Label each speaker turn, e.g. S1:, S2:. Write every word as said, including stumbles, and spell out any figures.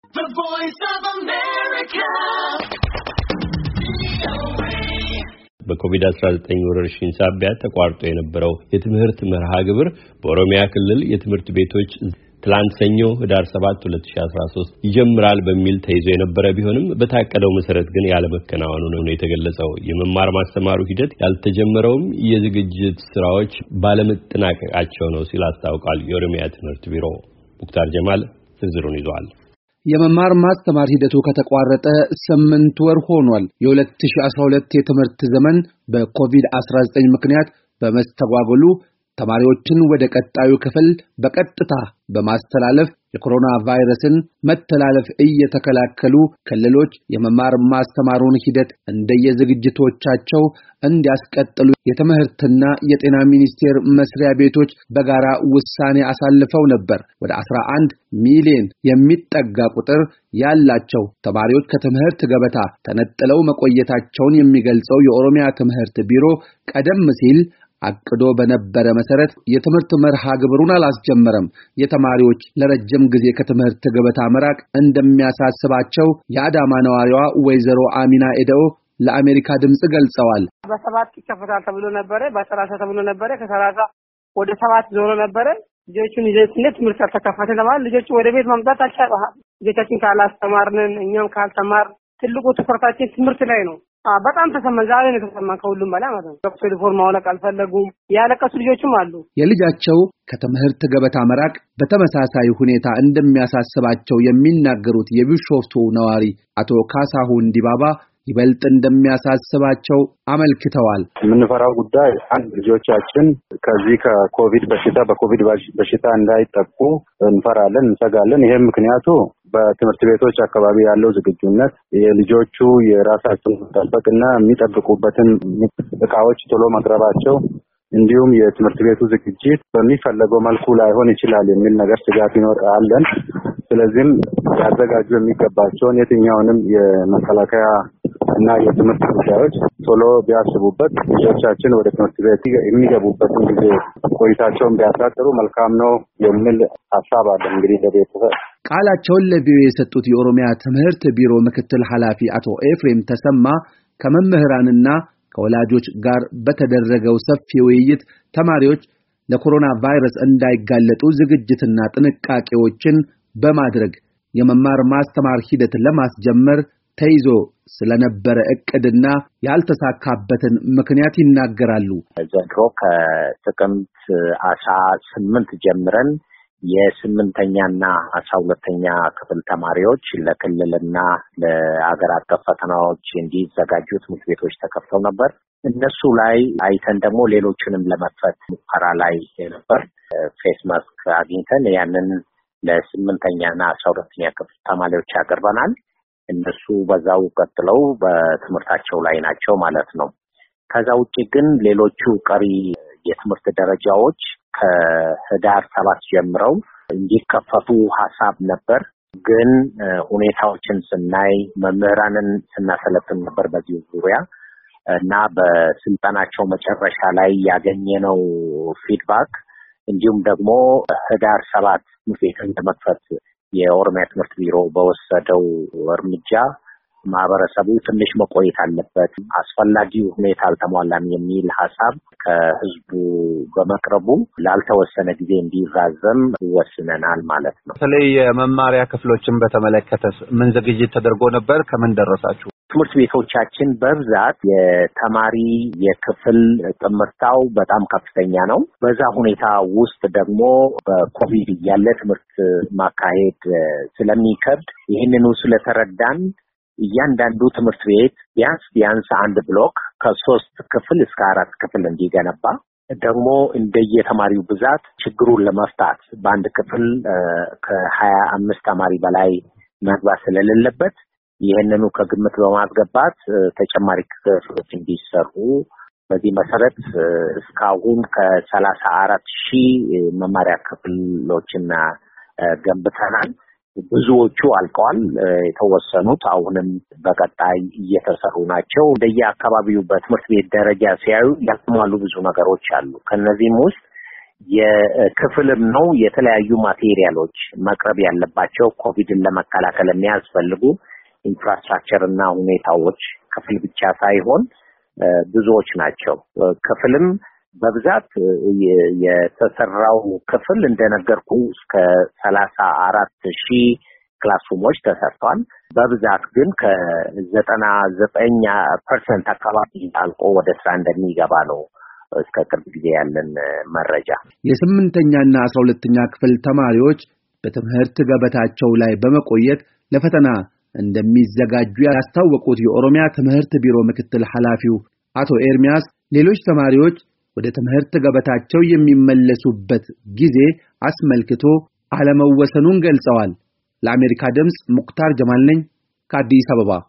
S1: The Voice of America. በኮቪድ አስራ ዘጠኝ ወረርሽኝ ሳቢያ ተቋርጦ የነበረው የትምህርት መርሃ ግብር በኦሮሚያ ክልል የትምህርት ቤቶች ትላንት ሰኞ ህዳር ሰባት ሁለት ሺህ አስራ ሶስት ይጀምራል በሚል ተይዞ የነበረ ቢሆንም በታቀደው መሰረት ግን ያለ መከናወኑ ነው የተገለጸው። የመማር ማስተማሩ ሂደት ያልተጀመረውም የዝግጅት ስራዎች ባለመጠናቀቃቸው ነው ሲል አስታውቋል የኦሮሚያ ትምህርት ቢሮ። ሙክታር ጀማል ዝርዝሩን ይዟል።
S2: የመማር ማስተማር ሂደቱ ከተቋረጠ ስምንት ወር ሆኗል። የ2012 የትምህርት ዘመን በኮቪድ አስራ ዘጠኝ ምክንያት በመስተጓጎሉ ተማሪዎችን ወደ ቀጣዩ ክፍል በቀጥታ በማስተላለፍ የኮሮና ቫይረስን መተላለፍ እየተከላከሉ ክልሎች የመማር ማስተማሩን ሂደት እንደየዝግጅቶቻቸው እንዲያስቀጥሉ የትምህርትና የጤና ሚኒስቴር መስሪያ ቤቶች በጋራ ውሳኔ አሳልፈው ነበር። ወደ አስራ አንድ ሚሊዮን የሚጠጋ ቁጥር ያላቸው ተማሪዎች ከትምህርት ገበታ ተነጥለው መቆየታቸውን የሚገልጸው የኦሮሚያ ትምህርት ቢሮ ቀደም ሲል አቅዶ በነበረ መሰረት የትምህርት መርሃ ግብሩን አላስጀመረም። የተማሪዎች ለረጅም ጊዜ ከትምህርት ገበታ መራቅ እንደሚያሳስባቸው የአዳማ ነዋሪዋ ወይዘሮ አሚና ኤደኦ ለአሜሪካ ድምጽ ገልጸዋል።
S3: በሰባት ይከፈታል ተብሎ ነበር፣ በሰላሳ ተብሎ ነበር፣ ከሰላሳ ወደ ሰባት ዞሮ ነበር። ልጆቹን ይዘት ትምህርት ተከፈተ ለማለት ልጆቹ ወደ ቤት ማምጣት አልቻሉም። ልጆቻችን ካላስተማርን እኛም ካልተማር ትልቁ ትኩረታችን ትምህርት ላይ ነው። በጣም ተሰማዛለ ነው ተሰማ ከሁሉም በላይ ማለት ነው። ዶክተር ሪፎርም ማውለቅ አልፈለጉም። ያለቀሱ ልጆችም አሉ።
S2: የልጃቸው ከትምህርት ገበታ መራቅ በተመሳሳይ ሁኔታ እንደሚያሳስባቸው የሚናገሩት የቢሾፍቱ ነዋሪ አቶ ካሳሁን ዲባባ ይበልጥ እንደሚያሳስባቸው አመልክተዋል።
S4: የምንፈራው ጉዳይ አንድ ልጆቻችን ከዚህ ከኮቪድ በሽታ በኮቪድ በሽታ እንዳይጠቁ እንፈራለን፣ እንሰጋለን። ይሄም ምክንያቱ በትምህርት ቤቶች አካባቢ ያለው ዝግጁነት የልጆቹ የራሳቸውን መጠበቅና የሚጠብቁበትን እቃዎች ቶሎ ማቅረባቸው እንዲሁም የትምህርት ቤቱ ዝግጅት በሚፈለገው መልኩ ላይሆን ይችላል የሚል ነገር ስጋት ይኖራለን። ስለዚህም ያዘጋጁ የሚገባቸውን የትኛውንም የመከላከያ እና የትምህርት ጉዳዮች ቶሎ ቢያስቡበት ልጆቻችን ወደ ትምህርት ቤት የሚገቡበትን ጊዜ ቆይታቸውን ቢያሳጥሩ መልካም ነው የሚል ሐሳብ አለ። እንግዲህ ለቤተሰብ
S2: ቃላቸውን ለቪኦኤ የሰጡት የኦሮሚያ ትምህርት ቢሮ ምክትል ኃላፊ አቶ ኤፍሬም ተሰማ ከመምህራንና ከወላጆች ጋር በተደረገው ሰፊ ውይይት ተማሪዎች ለኮሮና ቫይረስ እንዳይጋለጡ ዝግጅትና ጥንቃቄዎችን በማድረግ የመማር ማስተማር ሂደት ለማስጀመር ተይዞ ስለነበረ እቅድና ያልተሳካበትን ምክንያት ይናገራሉ።
S5: ዘንድሮ ከጥቅምት አስራ ስምንት ጀምረን የስምንተኛና አስራ ሁለተኛ ክፍል ተማሪዎች ለክልልና ለአገር አቀፍ ፈተናዎች እንዲዘጋጁ ትምህርት ቤቶች ተከፍተው ነበር። እነሱ ላይ አይተን ደግሞ ሌሎችንም ለመክፈት ሙከራ ላይ ነበር። ፌስ ማስክ አግኝተን ያንን ለስምንተኛና አስራ ሁለተኛ ክፍል ተማሪዎች ያቀርበናል። እነሱ በዛው ቀጥለው በትምህርታቸው ላይ ናቸው ማለት ነው። ከዛ ውጪ ግን ሌሎቹ ቀሪ የትምህርት ደረጃዎች ከህዳር ሰባት ጀምረው እንዲከፈቱ ሐሳብ ነበር። ግን ሁኔታዎችን ስናይ መምህራንን ስናሰለጥን ነበር በዚህ ዙሪያ እና በስልጠናቸው መጨረሻ ላይ ያገኘነው ፊድባክ እንዲሁም ደግሞ ህዳር ሰባት ምክንያቱም ለመክፈት የኦሮሚያ ትምህርት ቢሮ በወሰደው እርምጃ ማህበረሰቡ ትንሽ መቆየት አለበት፣ አስፈላጊው ሁኔታ አልተሟላም የሚል ሐሳብ ከህዝቡ በመቅረቡ ላልተወሰነ ጊዜ እንዲራዘም ወስነናል ማለት ነው።
S6: ስለዚህ የመማሪያ ክፍሎችን በተመለከተ ምን ዝግጅት ተደርጎ ነበር? ከምን ደረሳችሁ?
S5: ትምህርት ቤቶቻችን በብዛት የተማሪ የክፍል ጥምርታው በጣም ከፍተኛ ነው። በዛ ሁኔታ ውስጥ ደግሞ በኮቪድ ያለ ትምህርት ማካሄድ ስለሚከብድ ይህንኑ ስለተረዳን እያንዳንዱ ትምህርት ቤት ቢያንስ ቢያንስ አንድ ብሎክ ከሶስት ክፍል እስከ አራት ክፍል እንዲገነባ ደግሞ እንደየተማሪው ብዛት ችግሩን ለመፍታት በአንድ ክፍል ከሀያ አምስት ተማሪ በላይ መግባት ስለሌለበት ይሄንኑ ከግምት በማስገባት ተጨማሪ ክፍሎች እንዲሰሩ በዚህ መሰረት እስካሁን ከሰላሳ አራት ሺህ መማሪያ ክፍሎችና ገንብተናል። ብዙዎቹ አልቀዋል። የተወሰኑት አሁንም በቀጣይ እየተሰሩ ናቸው። እንደየአካባቢው በትምህርት ቤት ደረጃ ሲያዩ ያልተሟሉ ብዙ ነገሮች አሉ። ከነዚህም ውስጥ የክፍልም ነው የተለያዩ ማቴሪያሎች መቅረብ ያለባቸው ኮቪድን ለመከላከል የሚያስፈልጉ ኢንፍራስትራክቸር እና ሁኔታዎች ክፍል ብቻ ሳይሆን ብዙዎች ናቸው። ክፍልም በብዛት የተሰራው ክፍል እንደነገርኩ እስከ ሰላሳ አራት ሺህ ክላስሩሞች ተሰርቷል። በብዛት ግን ከዘጠና ዘጠኝ ፐርሰንት አካባቢ አልቆ ወደ ስራ እንደሚገባ ነው እስከ ቅርብ ጊዜ ያለን መረጃ።
S2: የስምንተኛና አስራ ሁለተኛ ክፍል ተማሪዎች በትምህርት ገበታቸው ላይ በመቆየት ለፈተና እንደሚዘጋጁ ያስታወቁት የኦሮሚያ ትምህርት ቢሮ ምክትል ኃላፊው አቶ ኤርሚያስ ሌሎች ተማሪዎች ወደ ትምህርት ገበታቸው የሚመለሱበት ጊዜ አስመልክቶ አለመወሰኑን ገልጸዋል። ለአሜሪካ ድምጽ ሙክታር ጀማል ነኝ ከአዲስ አበባ።